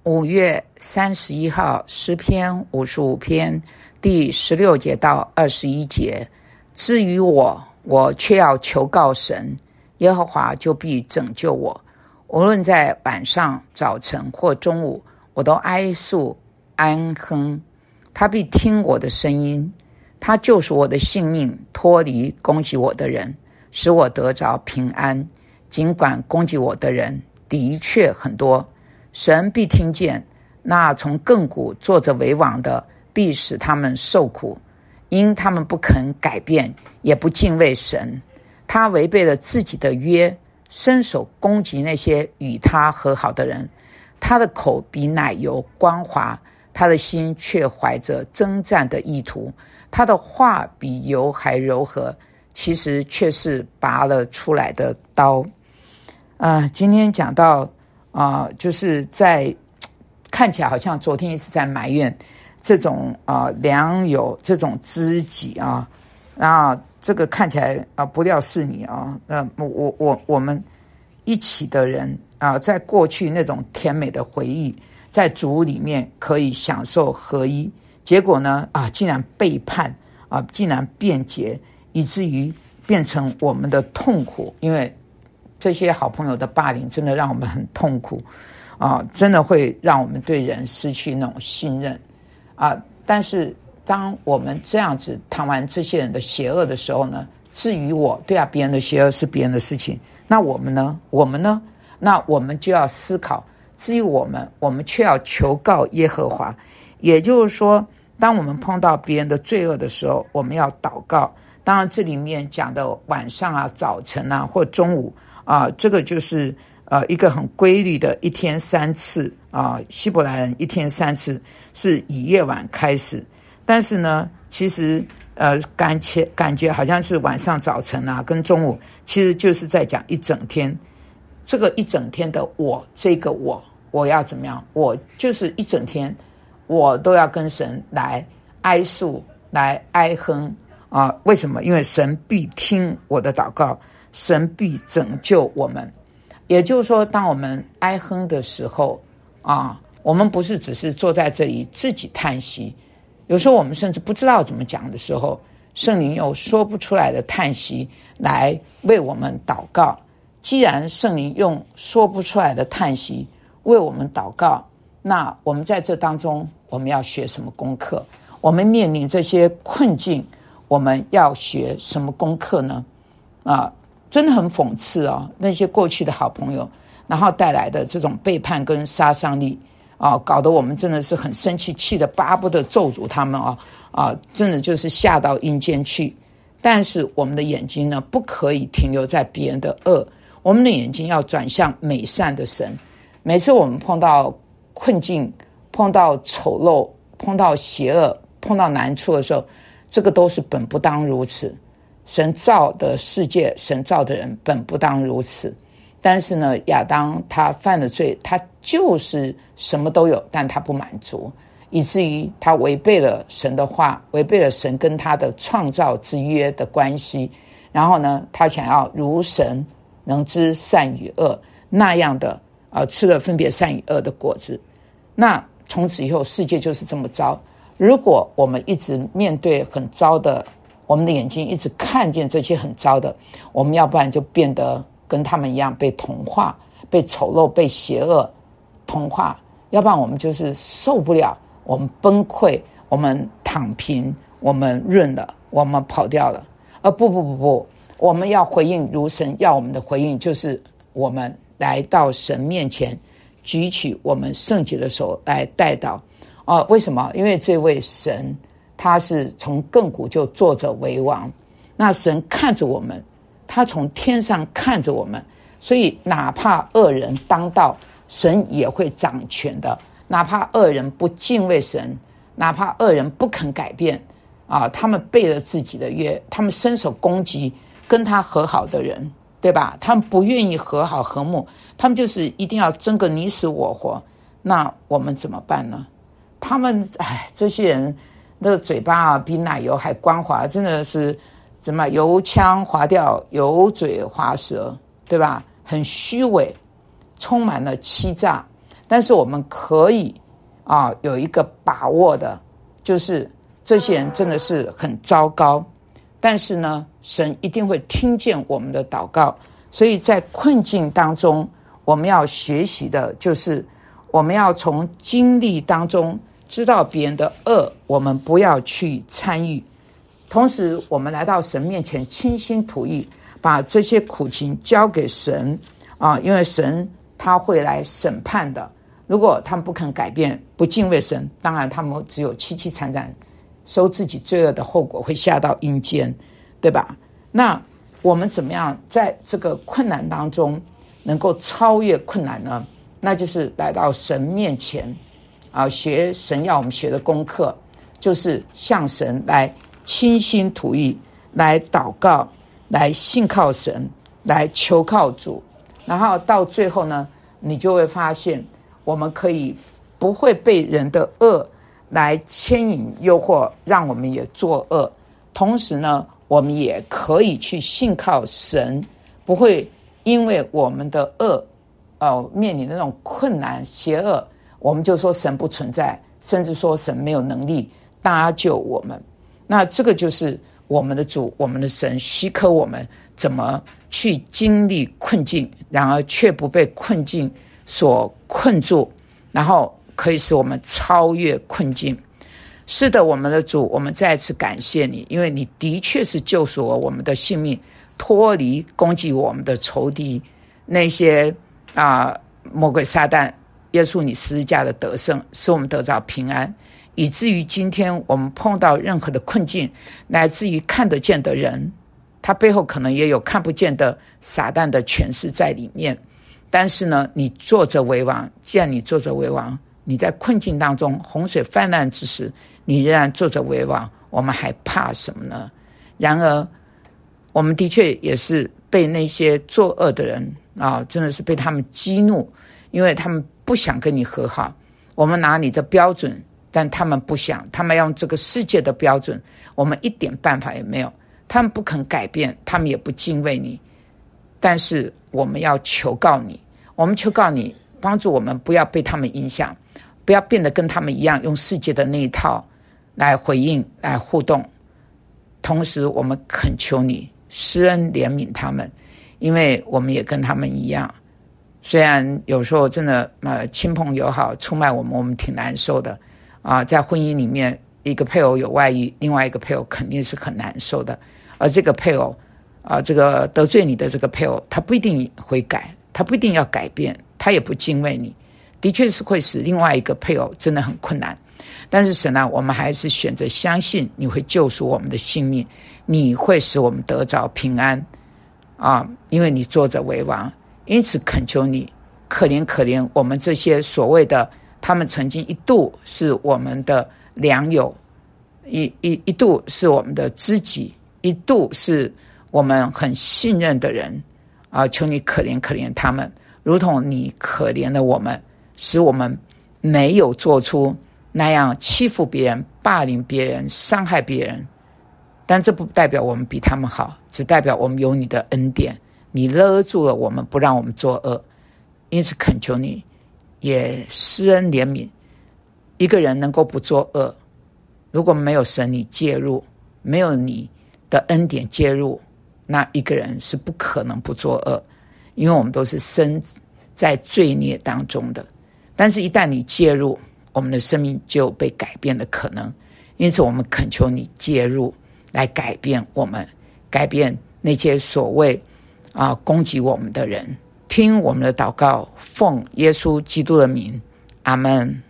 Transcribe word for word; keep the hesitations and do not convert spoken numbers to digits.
五月三十一号，诗篇五十五篇第十六节到二十一节。至于我，我却要求告神，耶和华就必拯救我。无论在晚上、早晨或中午，我都哀诉安哼，他必听我的声音。他救赎我的性命，脱离攻击我的人，使我得着平安。尽管攻击我的人的确很多，神必听见。那从亘古坐着为王的，必使他们受苦，因他们不肯改变，也不敬畏神。他违背了自己的约，伸手攻击那些与他和好的人。他的口比奶油光滑，他的心却怀着征战的意图。他的话比油还柔和，其实却是拔了出来的刀。呃，今天讲到啊、呃，就是在看起来好像昨天一直在埋怨这种啊、呃、良友这种知己啊，那这个看起来啊、呃、不料是你啊，那我我我我们一起的人啊、呃，在过去那种甜美的回忆，在主里面可以享受合一，结果呢啊竟然背叛啊，竟然变节，以至于变成我们的痛苦，因为这些好朋友的霸凌真的让我们很痛苦啊，真的会让我们对人失去那种信任啊。但是当我们这样子谈完这些人的邪恶的时候呢，至于我，对啊，别人的邪恶是别人的事情，那我们呢？我们呢？那我们就要思考，至于我们，我们却要求告耶和华。也就是说，当我们碰到别人的罪恶的时候，我们要祷告。当然这里面讲的晚上啊、早晨啊或中午啊，这个就是呃一个很规律的一天三次啊，希伯来人一天三次是以夜晚开始，但是呢，其实呃感觉感觉好像是晚上、早晨啊跟中午，其实就是在讲一整天。这个一整天的我，这个我，我要怎么样？我就是一整天，我都要跟神来哀诉、来哀哼啊！为什么？因为神必听我的祷告。神必拯救我们。也就是说，当我们哀哼的时候啊，我们不是只是坐在这里自己叹息，有时候我们甚至不知道怎么讲的时候，圣灵有说不出来的叹息来为我们祷告。既然圣灵用说不出来的叹息为我们祷告，那我们在这当中我们要学什么功课？我们面临这些困境，我们要学什么功课呢？啊，真的很讽刺哦，那些过去的好朋友，然后带来的这种背叛跟杀伤力啊，搞得我们真的是很生气，气得巴不得咒诅他们啊啊，真的就是下到阴间去。但是我们的眼睛呢，不可以停留在别人的恶，我们的眼睛要转向美善的神。每次我们碰到困境、碰到丑陋、碰到邪恶、碰到难处的时候，这个都是本不当如此。神造的世界，神造的人本不当如此。但是呢，亚当他犯了罪，他就是什么都有，但他不满足，以至于他违背了神的话，违背了神跟他的创造之约的关系。然后呢，他想要如神能知善与恶那样的呃，吃了分别善与恶的果子。那从此以后世界就是这么糟。如果我们一直面对很糟的，我们的眼睛一直看见这些很糟的，我们要不然就变得跟他们一样被同化，被丑陋、被邪恶同化，要不然我们就是受不了，我们崩溃，我们躺平，我们润了，我们跑掉了。而不不不不，我们要回应如神要我们的回应，就是我们来到神面前，举起我们圣洁的手来代祷。啊，为什么？因为这位神他是从亘古就坐着为王，那神看着我们，他从天上看着我们，所以哪怕恶人当道，神也会掌权的。哪怕恶人不敬畏神，哪怕恶人不肯改变啊，他们背了自己的约，他们伸手攻击跟他和好的人，对吧？他们不愿意和好和睦，他们就是一定要争个你死我活。那我们怎么办呢？他们哎，这些人那个嘴巴啊，比奶油还光滑，真的是什么油腔滑调，油嘴滑舌，对吧？很虚伪，充满了欺诈。 但是我们可以啊有一个把握的，就是这些人真的是很糟糕，但是呢，神一定会听见我们的祷告。所以在困境当中，我们要学习的就是我们要从经历当中知道别人的恶，我们不要去参与。同时我们来到神面前倾心吐意，把这些苦情交给神啊，因为神他会来审判的。如果他们不肯改变，不敬畏神，当然他们只有凄凄惨惨受自己罪恶的后果，会下到阴间，对吧？那我们怎么样在这个困难当中能够超越困难呢？那就是来到神面前啊，学神要我们学的功课，就是向神来倾心吐意，来祷告，来信靠神，来求靠主。然后到最后呢，你就会发现我们可以不会被人的恶来牵引诱惑，让我们也作恶。同时呢，我们也可以去信靠神，不会因为我们的恶呃，面临那种困难邪恶，我们就说神不存在，甚至说神没有能力搭救我们。那这个就是我们的主，我们的神许可我们怎么去经历困境，然而却不被困境所困住，然后可以使我们超越困境。是的，我们的主，我们再次感谢你，因为你的确是救赎了我们的性命，脱离攻击我们的仇敌，那些啊、呃、魔鬼撒旦。耶稣你十字架的得胜，使我们得到平安，以至于今天我们碰到任何的困境，来自于看得见的人，他背后可能也有看不见的撒旦的权势在里面。但是呢，你坐着为王，既然你坐着为王，你在困境当中洪水泛滥之时，你仍然坐着为王，我们还怕什么呢？然而我们的确也是被那些作恶的人啊，真的是被他们激怒，因为他们不想跟你和好。我们拿你的标准，但他们不想，他们要用这个世界的标准，我们一点办法也没有。他们不肯改变，他们也不敬畏你，但是我们要求告你，我们求告你帮助我们不要被他们影响，不要变得跟他们一样，用世界的那一套来回应，来互动。同时我们恳求你施恩怜悯他们，因为我们也跟他们一样，虽然有时候真的呃亲朋友好出卖我们，我们挺难受的啊、呃。在婚姻里面，一个配偶有外遇，另外一个配偶肯定是很难受的。而这个配偶啊、呃，这个得罪你的这个配偶，他不一定会改，他不一定要改变，他也不敬畏你，的确是会使另外一个配偶真的很困难。但是神啊，我们还是选择相信你会救赎我们的性命，你会使我们得着平安啊，因为你坐着为王。因此恳求你可怜可怜我们这些所谓的他们曾经一度是我们的良友，一一一度是我们的知己，一度是我们很信任的人啊！求你可怜可怜他们，如同你可怜了我们，使我们没有做出那样欺负别人、霸凌别人、伤害别人。但这不代表我们比他们好，只代表我们有你的恩典，你勒住了我们，不让我们作恶。因此恳求你也施恩怜悯，一个人能够不作恶，如果没有神你介入，没有你的恩典介入，那一个人是不可能不作恶，因为我们都是生在罪孽当中的。但是一旦你介入，我们的生命就有被改变的可能。因此我们恳求你介入，来改变我们，改变那些所谓啊攻击我们的人。听我们的祷告，奉耶稣基督的名，阿们。